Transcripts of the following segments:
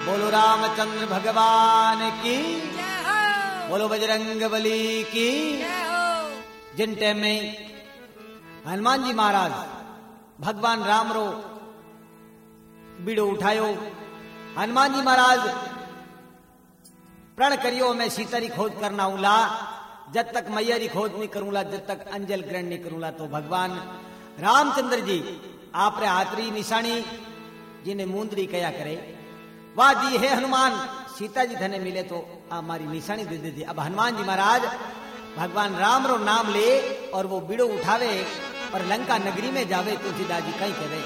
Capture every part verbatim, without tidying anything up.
बोलो रामचंद्र भगवान की, बोलो बजरंग बली की। जिन टाइम में हनुमान जी महाराज भगवान राम रो बीड़ो उठायो, हनुमान जी महाराज प्रण करियो मैं सीता री खोज करना उला, जब तक मैया री खोज नहीं करूंला, जब तक अंजल ग्रहण नहीं करूंला। तो भगवान रामचंद्र जी आप रे हाथरी निशानी जिन्हें मुंदरी कया करे, वाह जी हे हनुमान सीता जी धने मिले तो हमारी निशानी दे दे दी। अब हनुमान जी महाराज भगवान राम रो नाम ले और वो बीड़ो उठावे और लंका नगरी में जावे। तुलसीदास जी कहीं कहे,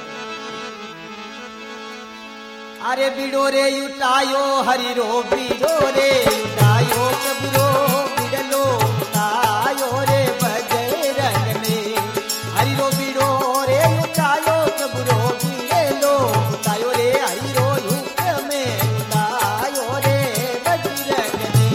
अरे बीड़ो रे उठायो हरि रो बीड़ो रे उठायो कबरो बिड़लो उठायो रे बजरंग ने, हरि रो बीड़ो रे उठायो कबरो बिड़लो उठायो रे हरि रो युग में उठायो रे बजरंग ने।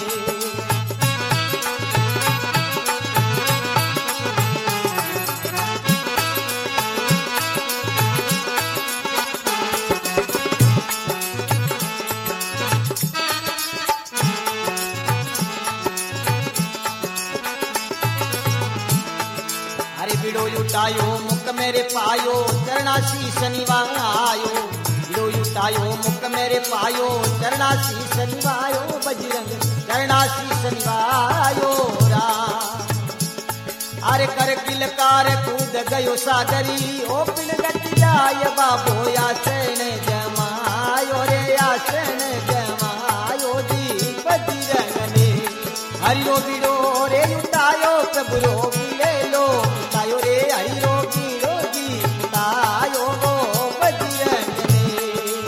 बीड़ो युटायो मुख मेरे पायो चरणासी शनिवायो, बीड़ो युटायो मुख मेरे पायो चरणासी शनिवायो, बजरंग चरणासी शनिवायो राम। अरे कर किलकार कूद गयो सागरी, ओ पिन गति जाय बाबो आसन जमायो रे आसन जमायो जी बजरंग ने। हरि रो बीड़ो रे युटायो प्रभु रो बिले लो तायो रे हरि रो बीड़ो जी तायो गो बजरंग ने।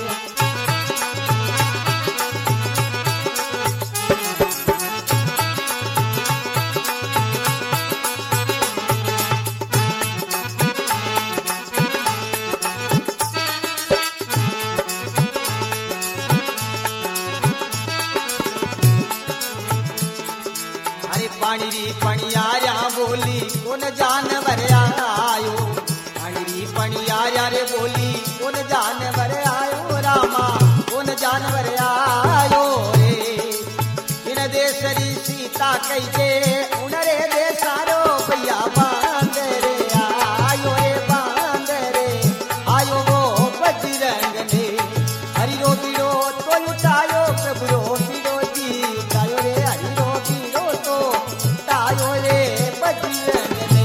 पानी री पणियारा बोली कौन जानवर आयो, पानी री पणियारा रे बोली कौन जानवर आयो, रामा कौन जानवर आयो रे। इन देश री सीता कही दे उनरे देसारो भैया बांदरे आयो रे बांदरे आयो वो बजरंग ने। हरि रो बीड़ो तो उठायो प्रभु रो बीड़ो जी उठायो रे हरि रो बीड़ो तो तायो रे बजरंग ने।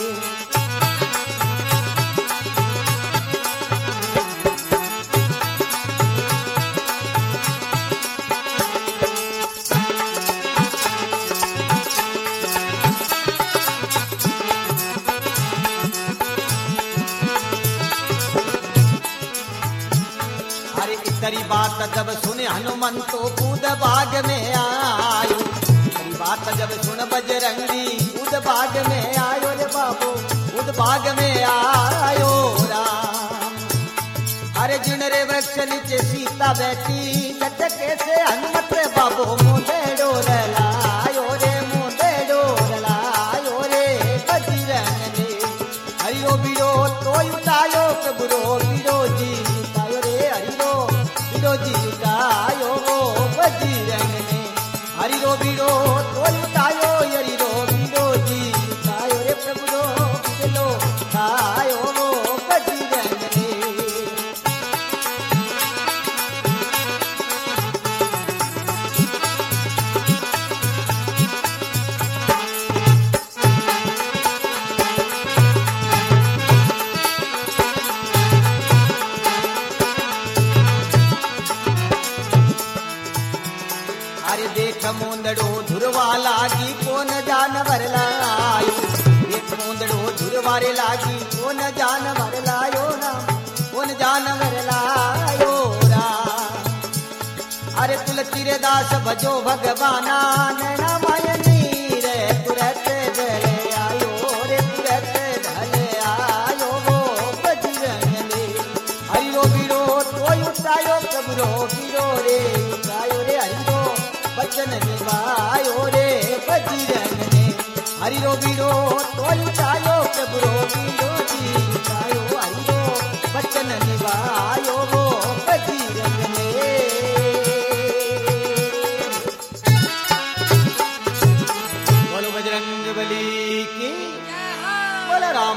अरे इतनी बात जब सुने हनुमंतो कूद बाग में आयो, बात जब सुन बजरंगी कूद बाग में आयो रे बाबू कूद बाग में आयो राम। अरे जिन रे वृक्ष नीचे सीता बैठी लटके से हनुमत रे बाबू मुंडे डोर लायो रे मुंडे डोर लायो रे बजरंग ने। हरि रो बीड़ो तो उठायो प्रभु रो बीड़ो जी उठायो रे हरि रो बीड़ो जी उठायो वो बजरंग ने। हरि रो बीड़ो तो उठायो हरि रो बीड़ो जी उठायो रे प्रभु रो बिलो उठायो वो बजरंग ने। अरे देख मुंदड़ो धुरवा लागी कौन जानवर लायो, देख मुंदड़ो धुरवारे लागी कौन जानवर लायो ना कौन जानवर लायो राम। अरे तुलसी रे दास भजो भगवाना नैना मायनी रे तुरत गले आयो रे तुरत गले आयो वो बजरंग ने। हरि रो बीड़ो तो उठायो प्रभु रो बीड़ो रे उठायो रे हरि रो बचन निभायो रे बजरंग ने। हरि रो बीड़ो तो उठायो प्रभु रो बीड़ो जी उठायो हरि रो बचन निभायो वो बजरंग ने।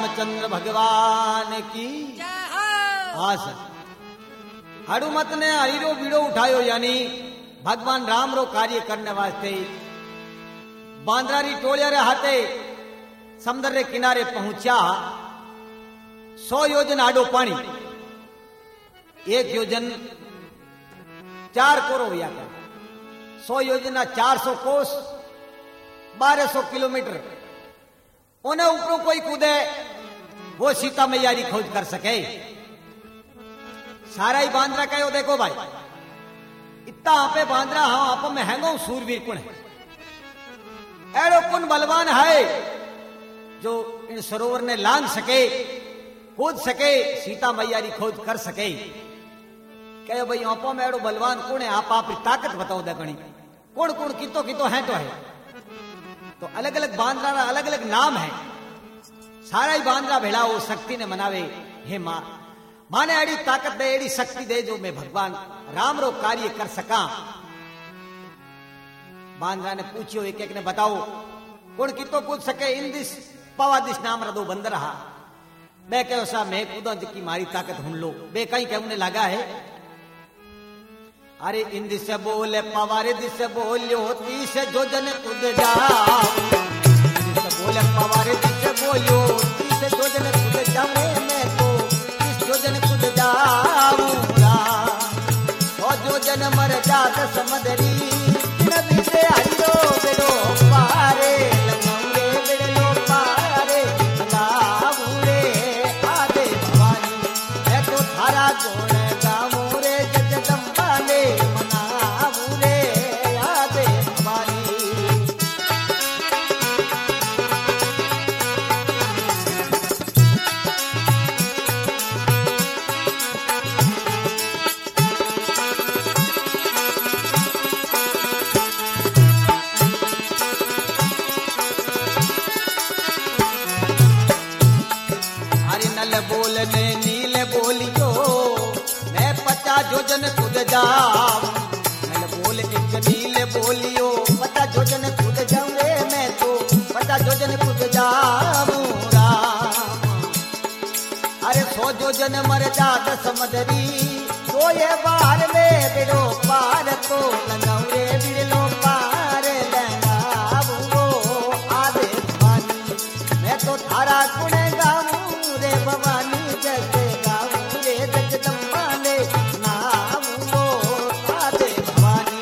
रामचंद्र भगवान की। हाँ सर, हनुमत ने हरीरो बीड़ो उठायो, यानी भगवान राम रो कार्य करने वास्ते बांद्रारी टोलिया रे हाथे समुद्र रे किनारे पहुंचा। सौ योजन आडो पानी, एक योजन चार कोरो हुआ था। सौ योजना चार सौ कोस, बारह सौ किलोमीटर। उन्हें ऊपरों कोई कूदे वो सीता मैया की खोज कर सके। सारा ही बांद्रा कहो, देखो भाई इतना आप बांद्रा, हाँ आप में हैंगो सूरवीर कुण है, एड़ो कुन बलवान है जो इन सरोवर ने लांग सके, कूद सके, सीता मैया की खोज कर सके। कहो भाई आपो में एड़ो बलवान कुण है, आप आप ताकत बताओ देखनी कौन कौन कितो कितो है तो है। तो अलग अलग बांद्रा ना अलग अलग नाम है। सारा ही बांद्रा भेड़ा वो शक्ति ने मनावे, हे मां माने एड़ी ताकत दे, एड़ी शक्ति दे जो मैं भगवान राम रो कार्य कर सका। बांद्रा ने पूछियो, एक एक ने बताओ कौन कितो कूद सके। इन दिस पवा दिस नाम रदो बंद रहा। मैं कहो सा मैं कूदा जिकी मारी ताकत हुन लो। बे कहीं कहने लगा है, अरे इन दिस बोले पवारे दिस बोलियो तीस जो जन कूद जाओ। दिस बोले पवारे दिस बोलियो तीस जो जन कूद जाऊं, मैं तो तीस जो जन कूद जाऊंगा। सौ जो जन मर जात समदरी, नबी से हरियो बेड़ो पारे लगाऊंगे, बेड़ो पारे लगाऊंगे। आदे भवानी मैं तो थारा गुण गाऊं रे, जगदम्बा ने मनाऊं रे। आदे भवानी बोलने नील बोलियो मैं पचास जोजन कूद जाऊं। नल बोल एक नील बोलियो पचास जोजन कूद जाऊं रे, मैं तो पचास जोजन कूद जाऊं राम। अरे सौ जोजन मर जात समदरी, तो ये बार में बिड़ो पार तो लगाऊं रे, बिड़लो पार लगाऊंगो। आदे भवानी मैं तो थारा गुण गाऊं रे, भवानी जैसे गाऊं रे, जगदम्बा ने नाम लो। आदे भवानी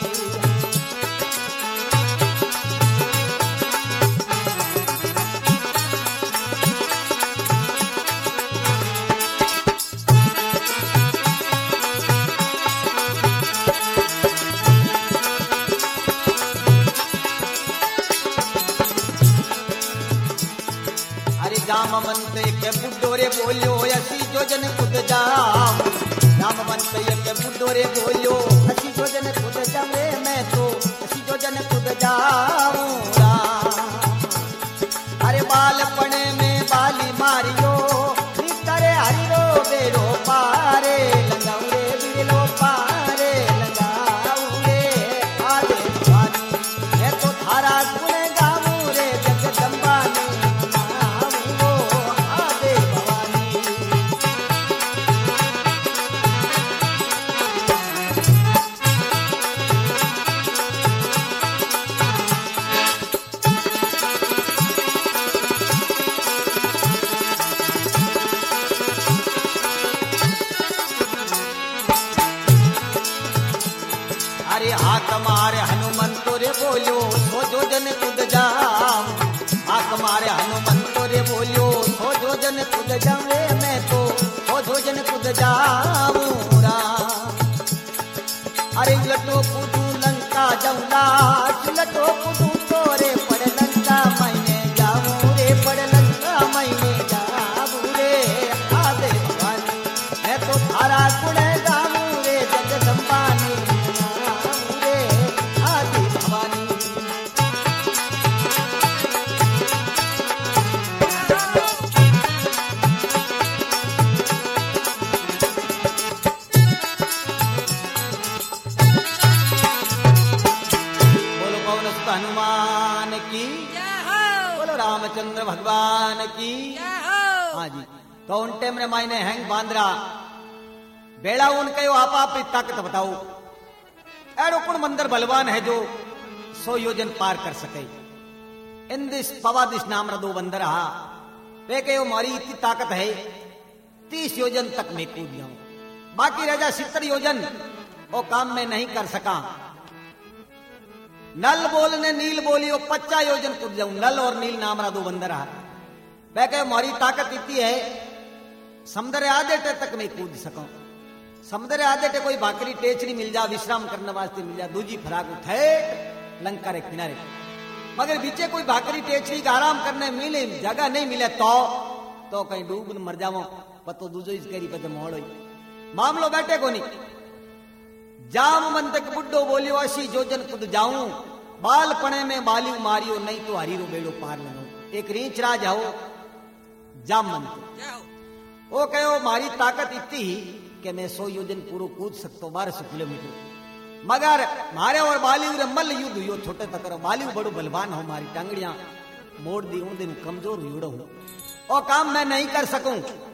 जामवंत के बुड्ढोरे बोलियो असी जोजन कूद जाऊं। जामवंत के बुड्ढोरे बोलियो असी जोजन कूद जाऊं, मैं तो असी जोजन कूद जाऊं राम। अरे बालपण में बाली मारियो, करे हरिरो बेरो पारे लगाऊं रे, बिरलो पारे लगाऊं रे। आदे भवानी मैं तो थारा गुण गाऊं रे, जगदम्बा ने हाथ मारे हनुमंतो रे बोलियो सो जोजन कूद जाऊं। हाथ मारे हनुमंतो रे बोलियो सो जोजन कूद जाऊं रे, मैं तो सो जोजन कूद जाऊं राम। अरे लटो कूदू लंका जाऊंगा, लटो कूदू तोरे पड़ लंका, मैंने जाऊं रे पड़ लंका, मैंने जाऊं रे। आदे भवानी मैं तो थारा गुण गाऊं रे, जगदम्बा ने हनुमान की, बोलो रामचंद्र भगवान की। हाँ जी। तो उन टेम रे मायने हैंग बांद्रा बेड़ा उन कहो आप आप ताकत बताओ। एड़ो कुण मंदिर बलवान है जो सौ योजन पार कर सके। इन दिस पवा दिस नाम रदो बंदर हा वे कहो मारी इतनी ताकत है तीस योजन तक मैं कूद जाऊं, बाकी राजा सितर योजन वो काम में नहीं कर सका। नल बोलने नील बोली वो पच्चा योजन कूद जाऊं। नल और नील नाम रहा दो बंदर हा वे कहो मारी ताकत इतनी है समुद्र आधे टे तक मैं कूद सकूं। समुद्र आधे टे कोई भाकरी टेचरी मिल जा विश्राम करने वास्ते मिल जा दूजी फराक उठे लंका रे किनारे, मगर बीचे कोई भाकरी टेचरी का आराम करने मिले जगह नहीं मिले तो तो कहीं डूब मर जावो पतो दूजो इस करी पते मोड़ होई मामलो बैठे को नहीं। जाम मन तक बुड्ढो बोलियो असी जोजन खुद जाऊं बालपणे में बालियो मारियो नहीं तो हरीरो बेड़ो पार लो। एक रीच राज हो जाम मन वो कहो मारी ताकत इतनी ही कि मैं सौ योजन पूरा कूद सकता हूँ बारह सौ किलोमीटर, मगर मारे और बालियो रे मल युद्ध यो छोटे तक बालियो बड़ो बलवान हो मारी टांगड़ियां मोड़ दी उन दिन कमजोर युड़ो हूं और काम मैं नहीं कर सकूं।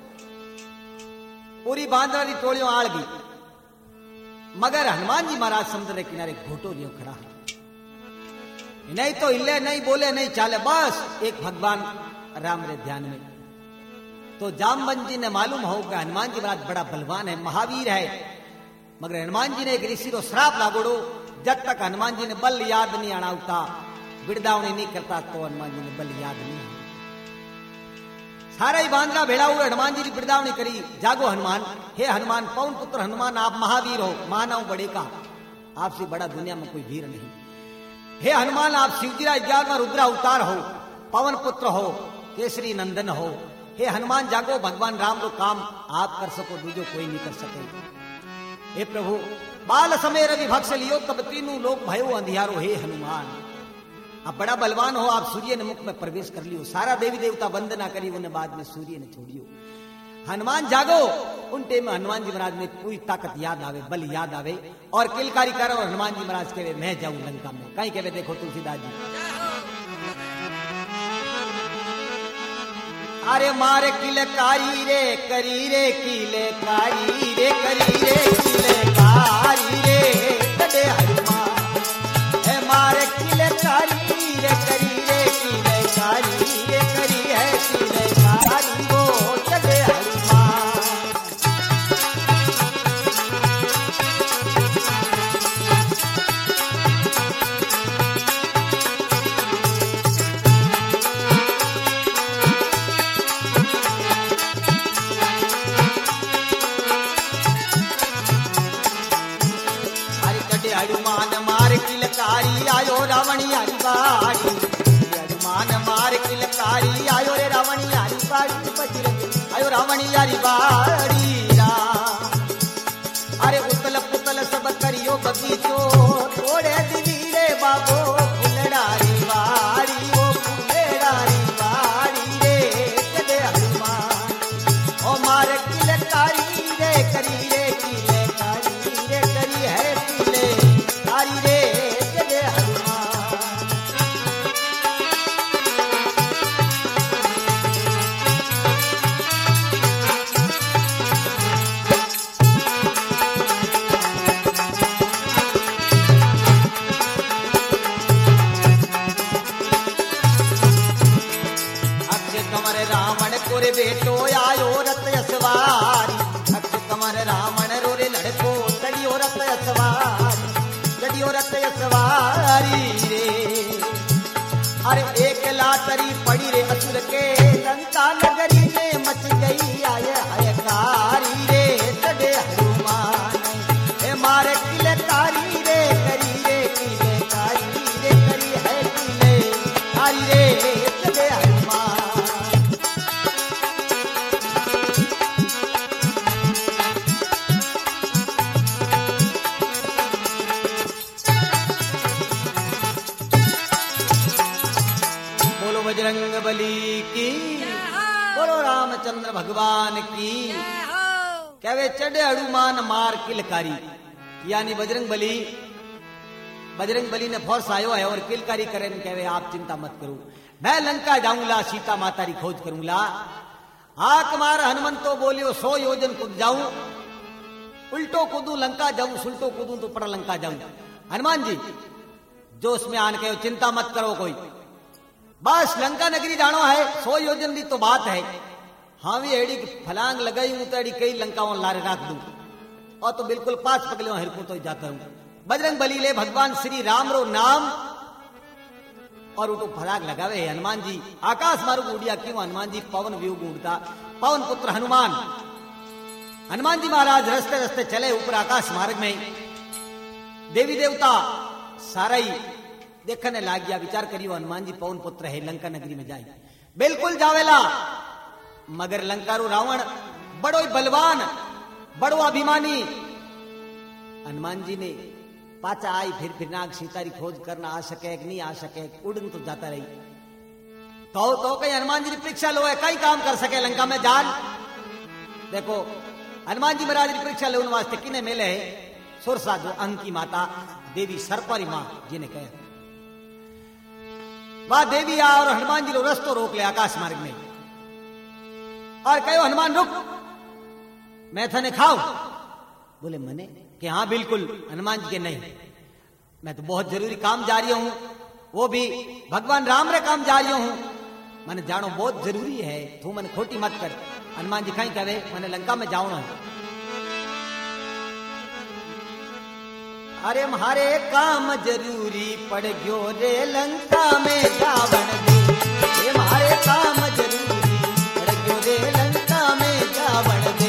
पूरी बांद्रा की टोलियों आड़ गई, मगर हनुमान जी महाराज समुद्र के किनारे घोटो लियो खड़ा है। नहीं तो हिले नहीं बोले नहीं चाले बस एक भगवान राम रे ध्यान में। तो जामवन जी ने मालूम हो कि हनुमान जी महाराज बड़ा बलवान है महावीर है, मगर हनुमान जी ने एक ऋषि को श्राप लागोड़ो जब तक हनुमान जी ने बल याद नहीं आना बिरदावनी नहीं करता तो हनुमान जी ने बल याद नहीं आना। सारा ही बांद्रा भेड़ा हुए हनुमान जी की बिरदावनी करी। जागो हनुमान, हे हनुमान पवन पुत्र हनुमान आप महावीर हो मानव बड़े का आपसे बड़ा दुनिया में कोई वीर नहीं। हे हनुमान आप शिवजीरा ग्यारहवां रुद्रा अवतार हो पवन पुत्र हो केसरी नंदन हो। हे हनुमान जागो भगवान राम को काम आप कर सको दूजो कोई नहीं कर सके। हे प्रभु बाल समय रवि भक्ष लियो तब तीनों लोग भयो अंधियारो। हे हनुमान आप बड़ा बलवान हो आप सूर्य ने मुख में प्रवेश कर लियो। सारा देवी देवता वंदना करी उन्हें बाद में सूर्य ने छोड़ियो। हनुमान जागो उन टेम हनुमान जी महाराज में पूरी ताकत याद आवे बल याद आवे और किलकारी करो। हनुमान जी महाराज कहे मैं जाऊं लंका में कहीं कहे देखो तुलसीदास जी अरे मारे किलकारी रे करी रे किलकारी रे करी रे किलकारी रे तड़े हनुमान है मारे किलकारी रे करी रे किलकारी रे करी है किलकारी वो तड़े हनुमान। हनुमान मार किलकारी आयो रावणी हरी बाड़ी। हनुमान मार किलकारी आयो रे रावणी हरी बाड़ी बजरंग आयो रावणी हरी बाड़ी राम। अरे उतल पुतल सब करियो बगीचो तोड़े दिवी रे बाबो फुलड़ारी बाड़ी वो फुलड़ारी बाड़ी रे चले हनुमान ओ मार किलकारी रे करी रे किलकारी रे करी है किलकारी रे चले हनुमान। रावण कोरे बेटो आयो रथ सवारी। अक्ष कमर रावण रोरे लड़को चढ़ियो रथ सवारी चढ़ियो रथ सवारी रे। अरे एक लाटरी पड़ी रे असुर के लंका नगरी में मच गई आय हयकारी रे चढ़े हनुमान हे मारे किलकारी रे करी रे किलकारी रे करी है किलकारी रे चढ़े हनुमान। बजरंग बली की बोलो रामचंद्र भगवान की कहवे चढ़े हनुमान मार किलकारी यानी बजरंग बली बजरंग बली ने फोर्स आयो है और किलकारी करे कहवे आप चिंता मत करो मैं लंका जाऊंगा सीता माता री खोज करूंगा हाक मार हनुमंतो बोलियो सौ योजन कूद जाऊं, उल्टो कूदू लंका जाऊं, सुल्टो कूदू तो पर लंका जाऊं। हनुमान जी जोश में आन के चिंता मत करो कोई, बस लंका नगरी जानो है, सौ योजन की तो बात है। हाँ भी एड़ी फलांग लगाई हूं तो एड़ी कई लंकाओं लारे रख दूं, और तो बिल्कुल पास पगलियों हिरकू तो जाता हूं। बजरंग बली ले भगवान श्री राम रो नाम और उठो फलाग लगावे। हनुमान जी आकाश मार्ग उड़िया क्यों, हनुमान जी पवन व्यूग उड़ता, पवन पुत्र हनुमान। हनुमान जी महाराज रस्ते रस्ते चले ऊपर आकाश मार्ग में, देवी देवता सारा ही देखने लाग गया, विचार करियो हनुमान जी पवन पुत्र है, लंका नगरी में जाए, बिल्कुल जावेला। मगर लंका रो रावण बड़ो ही बलवान, बड़ो अभिमानी। हनुमान जी ने पाचा आई फिर फिर नाग सीता री खोज करना आ सके कि नहीं आ सके, उड़न तो जाता रही। तो तो कहीं हनुमान जी की परीक्षा लो है, कई काम कर सके लंका में जान। देखो हनुमान जी महाराज की परीक्षा लेने वास्ते किने मेले है, सुरसा जो अंग की माता देवी सरपरी मां जिन्हें कहे, वह देवी आ और हनुमान जी रो रस्तो रोक ले आकाश मार्ग में, और कहो हनुमान रुक, मैं थने खाऊं। बोले मने कि हाँ बिल्कुल। हनुमान जी के नहीं, मैं तो बहुत जरूरी काम जा रही हूं, वो भी भगवान राम रे काम जा रही हूं, मैंने जानो बहुत जरूरी है, तू मन खोटी मत कर। हनुमान जी कहीं कहे मैंने लंका में जाऊं। अरे म्हारे काम जरूरी पड़ गयो रे लंका में जावन दे, ये म्हारे काम जरूरी पड़ गयो रे लंका में जावन दे।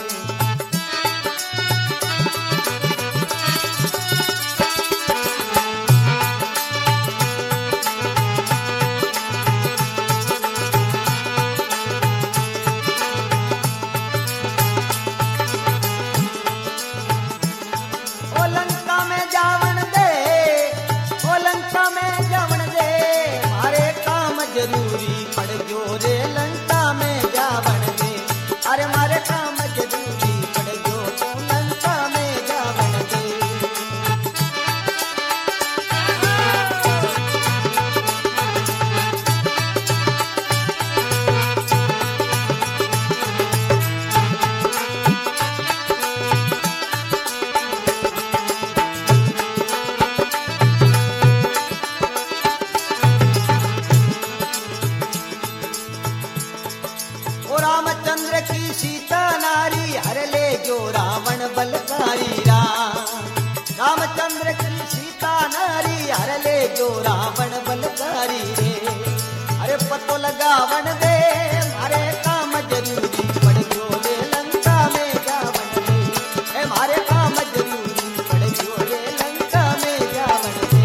रामचंद्र की सीता नारी हर ले जो रावण बलकारी रे। अरे पतो लगावन दे मारे काम जरूरी पड़ गयो रे लंका में जावन दे, ए मारे काम जरूरी पड़ गयो रे लंका में जावन दे।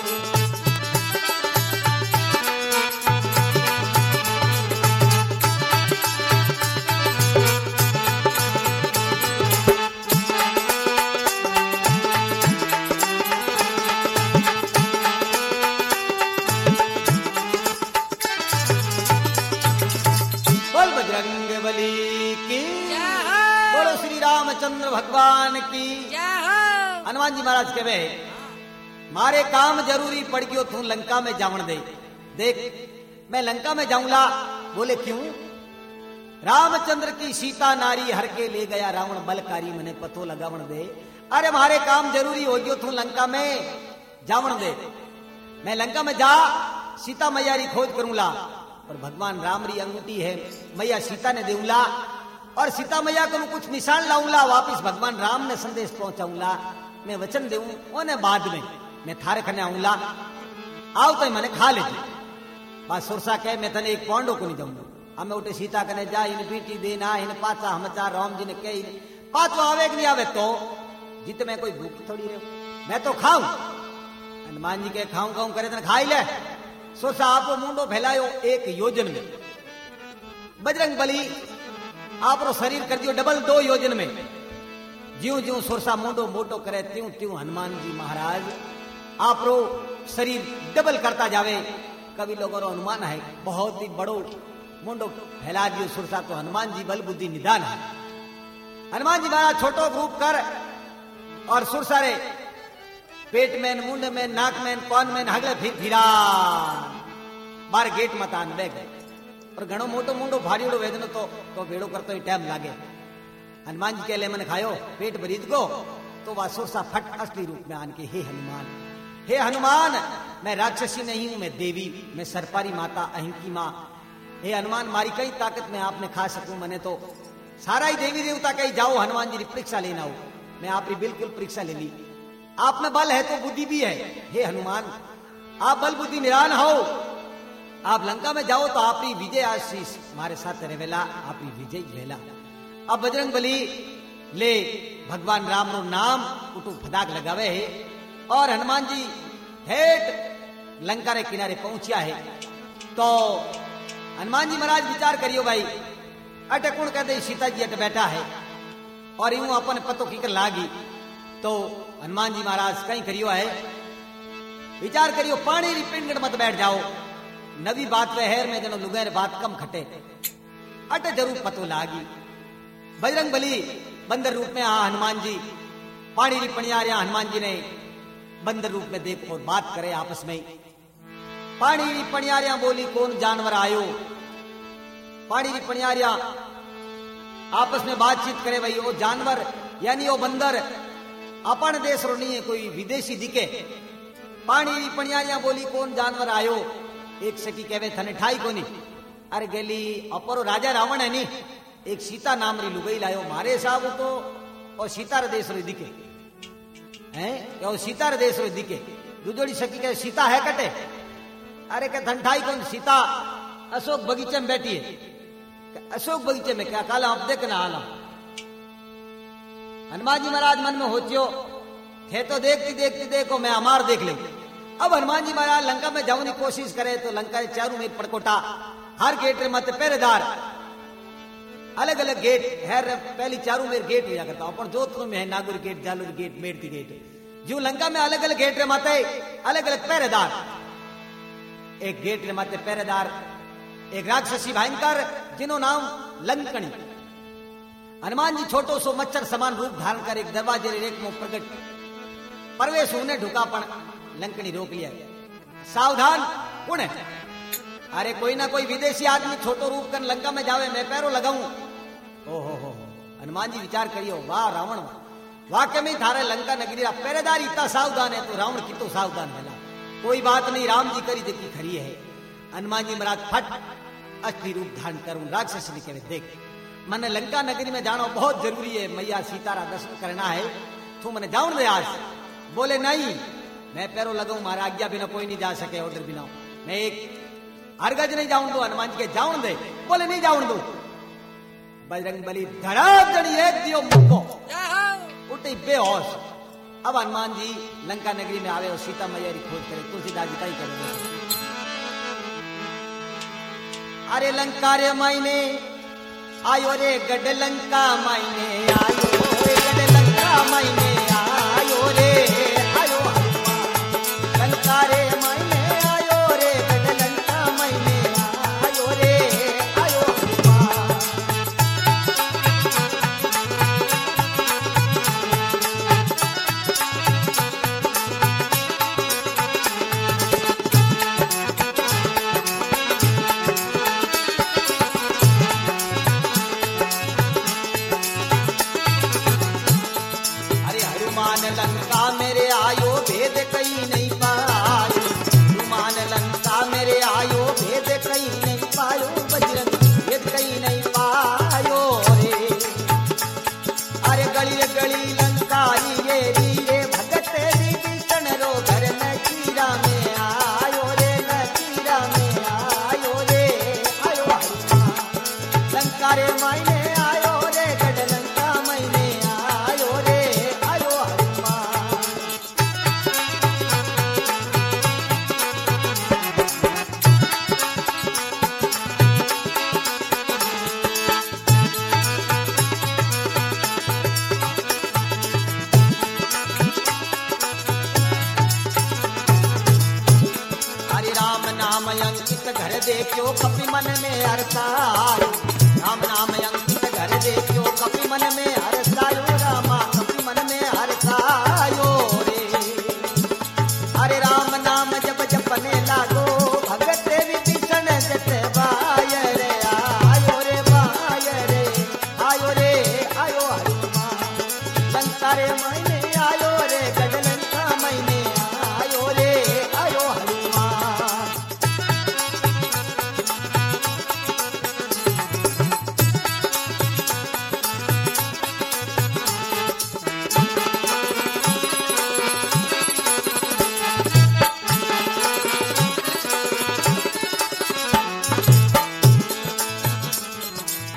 रामचंद्र भगवान की। हनुमान जी महाराज कहे मारे काम जरूरी पड़ गयो तू लंका में जावन दे। देख मैं लंका में जाऊंगा। बोले क्यों? रामचंद्र की सीता नारी हर के ले गया रावण बलकारी, मने पतो लगावन दे। अरे मारे काम जरूरी हो गयो तू लंका में जावन दे। मैं लंका में जा सीता मैया री खोज करूंगा, और भगवान राम री अंगूठी है मैया सीता ने देऊंगा, और सीता मैया को कुछ निशान लाऊंगा, वापिस भगवान राम ने संदेश पहुंचाऊंगा। मैं वचन देऊं ओने बाद में मैं थारे खने आऊंगा, आओ तो मैंने खा ले। बात सुरसा कहे मैं तने एक पौंडो को नहीं जाऊंगा। हमें उठे सीता कने जा इन बेटी देना इन पाचा हमाचार राम जी ने कही पाचो आवे कि नहीं आवे तो जित में कोई भूख थोड़ी रहे, मैं तो खाऊं। हनुमान जी के खाऊं खाऊं करे तने खाई ले। सुरसा आपको मुंडो फैलायो एक योजन में, बजरंग बली आप रो शरीर कर दियो डबल दो योजन में। ज्यों ज्यों सुरसा मुंडो मोटो करे त्यों त्यों हनुमान जी महाराज आप रो शरीर डबल करता जावे। कभी लोगों रो अनुमान है बहुत ही बड़ो मुंडो फैला दियो सुरसा, तो हनुमान जी बल बुद्धि निदान है। हनुमान जी महाराज छोटो ग्रुप कर और सुरसा रे पेट में मुंड में नाक में कौन में हगले फिर फिरा बार गेट मतान बह गए। और घणो मोटो मुंडो भारीड़ो वेदनो तो तो भेड़ो करतो ही टाइम लागे। हनुमान जी के ले मन खायो पेट भरीद को तो वह सुरसा फट असली रूप में आन के हे हनुमान, हे हनुमान, मैं राक्षसी नहीं हूं, मैं देवी, मैं सरपारी माता अहिंकी माँ। हे हनुमान, मारी कई ताकत में आपने खा सकूं, मैंने तो सारा ही देवी देवता कही जाओ हनुमान जी की परीक्षा लेना हो। मैं आपकी बिल्कुल परीक्षा ले ली, आप में बल है तो बुद्धि भी है। हे हनुमान, आप बल बुद्धि निरान हो, आप लंका में जाओ तो आपकी विजय आशीष हमारे साथ रहेला, आपकी विजय वेला। अब बजरंग बली ले भगवान राम रो नाम उठू फदाक लगावे है और हनुमान जी हेठ लंका रे किनारे पहुंचा है। तो हनुमान जी महाराज विचार करियो भाई, अटे कौन कहते सीता जी अटे बैठा है और यूं अपन पतो की कर लागी। तो हनुमान जी महाराज कहीं करियो है, विचार करियो पानी री पिंगड़ मत बैठ जाओ, नवी बात वे हेर में जनो लुगैर बात कम खटे, अटे जरूर पतो लागी। बजरंग बली बंदर रूप में आ हनुमान जी पानी री पणियारिया हनुमान जी ने बंदर रूप में देख और बात करे आपस में। पानी री पणियारिया बोली कौन जानवर आयो, पानी री पणियारिया आपस में बातचीत करे भाई वो जानवर यानी वो बंदर अपन देश रो नहीं है, कोई विदेशी दिखे। पानी री पणियारिया बोली कौन जानवर आयो, एक सखी कहवे थने ठाई कोनी, अरे गेली अपरो राजा रावण है नी, एक सीता नाम री लुगाई लायो, मारे साहब तो और सीता रे देश रो दिखे हैं, क्या सीता रे देश रो दिखे। दूजोड़ी सखी कहे सीता है कटे, अरे क्या धनठाई कौन, सीता अशोक बगीचे में बैठी है। अशोक बगीचे में क्या काला आप देख ना आला। हनुमान जी महाराज मन में होचियो थे तो देखती देखती देखो मैं अमार देख ले। अब हनुमान जी महाराज लंका में जाने की कोशिश करे तो लंका के चारों में पड़कोटा, हर गेट रे मत पहरेदार, अलग अलग गेट है, पहली चारों में गेट हुआ करता हूं, जोधपुर में है Nagaur gate, Jalore gate, Merti gate, जो लंका में अलग अलग गेट रे माते अलग अलग पहरेदार। एक गेट रे माते पहरेदार एक राक्षसी भयंकर जिनो नाम लंकनी। हनुमान जी छोटो सो मच्छर समान रूप धारण कर एक दरवाजे रे रेख में प्रकट प्रवेश होने ढुकापन लंकनी रोक लिया। सावधान कौन है, अरे कोई ना कोई विदेशी आदमी छोटो रूप कर लंका में जावे, मैं पैरों लगाऊं। ओ हो हो हनुमान जी विचार करियो, वाह रावण, वाकई में थारे लंका नगरी रा पहरेदार इतना सावधान है तो रावण कितो सावधान है। कोई बात नहीं, राम जी करी देखी खरी है। हनुमान जी महाराज फट असली रूप धारण करूं राक्षस ने कहे देख मैंने लंका नगरी में जाना बहुत जरूरी है, मैया सीतारा दर्शन करना है, तू मैंने जाऊं दे आज। बोले नहीं, मैं पैरों लगाऊं, मारा आज्ञा बिना कोई नहीं जा सके, ऑर्डर बिना मैं एक हरगज नहीं जाऊं दो। हनुमान जी के जाऊं दे, बोले नहीं जाऊं दो। बजरंग बली धड़ाक जड़ी एक दियो मुक्को उठी बेहोश। अब हनुमान जी लंका नगरी में आवे और सीता मैया की खोज करे, तुलसीदास जी का ही करे। अरे लंका रे मायने आयो रे गड लंका मायने आयो रे गड लंका मायने आयो रे आयो लंका रे मायने आयो रे गड लंका मायने आयो रे आयो। लंका मेरे आयो भेद कहीं नहीं पायो, हनुमान लंका मेरे आयो भेद कहीं नहीं पायो, बजरंग भेद कहीं नहीं पायो रे। अरे गली गली लंका रे रे भगत विभीषण रो घर में चीरा में आयो रे, न चीरा में आयो रे आयो लंका रे मायने आयो रे गढ़ लंका मायने आयो रे आयो। अंकित घर देखो कपि मन में हरता, राम नाम अंकित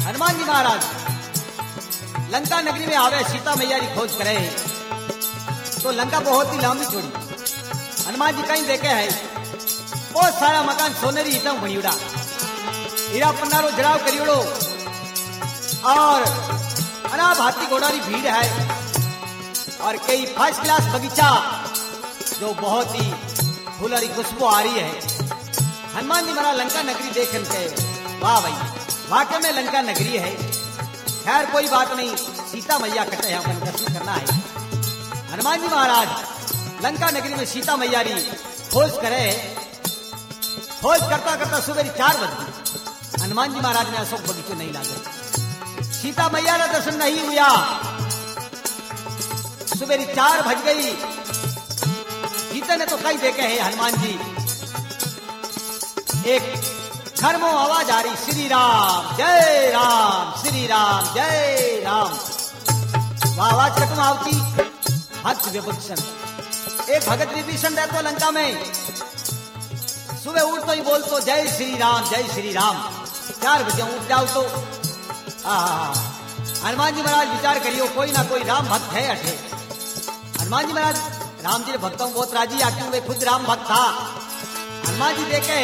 हनुमान जी महाराज लंका नगरी में आवे, सीता मैया की खोज करे तो लंका बहुत ही लंबी छोड़ी। हनुमान जी कहीं देखे है बहुत सारा मकान सोनेरी ईटा बनियोड़ा, हीरा पन्नारो जराव करियोड़ो और अनाब हाथी घोड़ा की भीड़ है और कई फर्स्ट क्लास बगीचा जो बहुत ही फूलरी खुशबू आ रही है। हनुमान जी महाराज लंका नगरी देख के वाह भाई वाकई में लंका नगरी है। खैर कोई बात नहीं, सीता मैया कटे हैं, अपन दर्शन करना है। हनुमान जी महाराज लंका नगरी में सीता मैया री खोज करे, खोज करता करता सुबह चार बजे हनुमान जी महाराज ने अशोक बगीचे नहीं लागे, सीता मैया का दर्शन नहीं हुआ। सुबह चार बज गई, सीता ने तो कई देखे है हनुमान जी, एक घर में आवाज आ रही, श्री राम जय राम, श्री राम जय राम। वह आवाज खत्म आवती भक्त विभीषण, एक भगत विभीषण रहते लंका में, सुबह उठ तो ही बोल तो जय श्री राम जय श्री राम। चार बजे उठ जाओ तो हनुमान जी महाराज विचार करियो कोई ना कोई राम भक्त है अठे। हनुमान जी महाराज राम जी भक्तों बहुत राजी आते वे खुद राम भक्त था। हनुमान जी देखे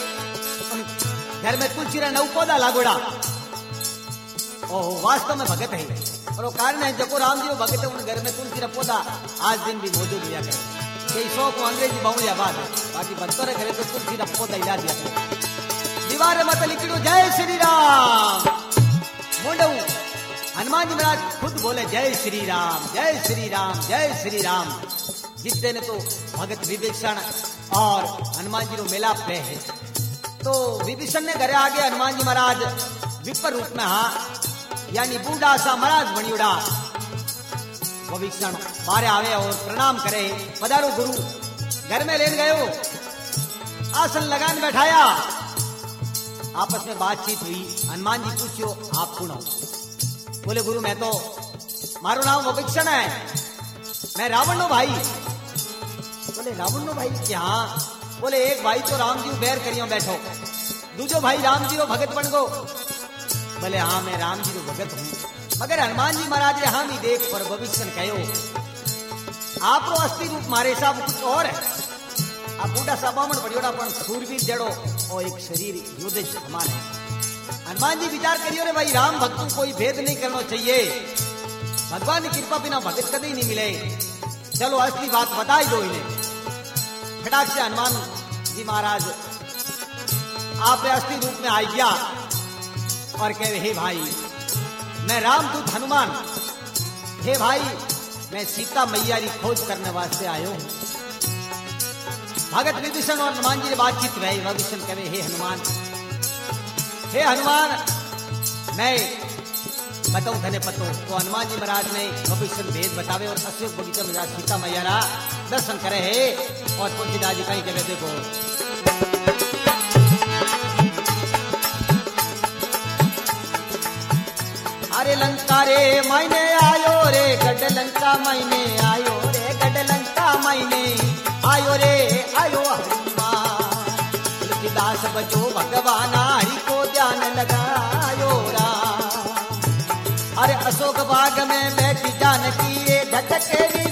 घर में तुलसी रा नौ पौधा लागोड़ा, ओह वास्तव में भगत है और वो कारण है जको राम जी वो भगत है उन घर में तुलसी रा पौधा आज दिन भी मौजूद लिया करे। कई सौ को अंग्रेजी बहु या बाद बाकी बनतो रे करे तो तुलसी रा पौधा इला दिया करे। दीवार मत लिखियो जय श्री राम, मोंडऊ हनुमान जी महाराज खुद बोले जय श्री राम जय श्री राम जय श्री राम। जिससे ने तो भगत विभीषण और हनुमान जी रो मेला पे है। तो विभीषण ने घरे आगे हनुमान जी महाराज विपर रूप में हा यानी बूढ़ा सा महाराज बनियोड़ा। विभीषण बारे आवे और प्रणाम करे, पधारो गुरु। घर में लेन गयो, आसन लगान बैठाया, आपस में बातचीत हुई। हनुमान जी पूछो आप कौन हो? बोले गुरु मैं तो मारो नाम विभीषण है, मैं रावण नो भाई। बोले रावण नो भाई क्या? बोले एक भाई तो राम जी बैर करियो बैठो, दूजो भाई राम जी रो भगत बन गो। बोले हाँ मैं राम जी रो भगत हूँ, मगर हनुमान जी महाराज रे हम ही देख पर विभीषण कहो आप रो अस्थि रूप मारे साहब कुछ और है। आप बूढ़ा सा बामण बड़ियोड़ा पण सूरवीर जड़ो और एक शरीर योद्धे समान है। हनुमान जी विचार करियो रे भाई राम भक्तों कोई भेद नहीं करना चाहिए, भगवान की कृपा बिना भगत कभी नहीं मिले। चलो असली बात बता ही दो इन्हें। फटाक से हनुमान जी महाराज आप अस्थि रूप में आई गया और कह रहे हे भाई मैं रामदूत हनुमान, हे भाई मैं सीता मैया की खोज करने वास्ते आयो हूं। भगत विभीषण और हनुमान जी ने बातचीत रही। विभीषण कह रहे हे हनुमान, हे हनुमान मैं बताऊं धने पतो। तो हनुमान जी महाराज ने विभीषण भेद बतावे और अशोक बगीचा में सीता मैया रा दर्शन करे है। और तुलसीदास जी कहीं कहे देखो अरे लंका रे मायने आयो रे गड लंका मायने आयो रे गड लंका मायने आयो रे आयो हनुमान। तुलसीदास बचो भगवान हरि को ध्यान लगायो राम। अरे अशोक बाग में बैठी जानकी रे ढटके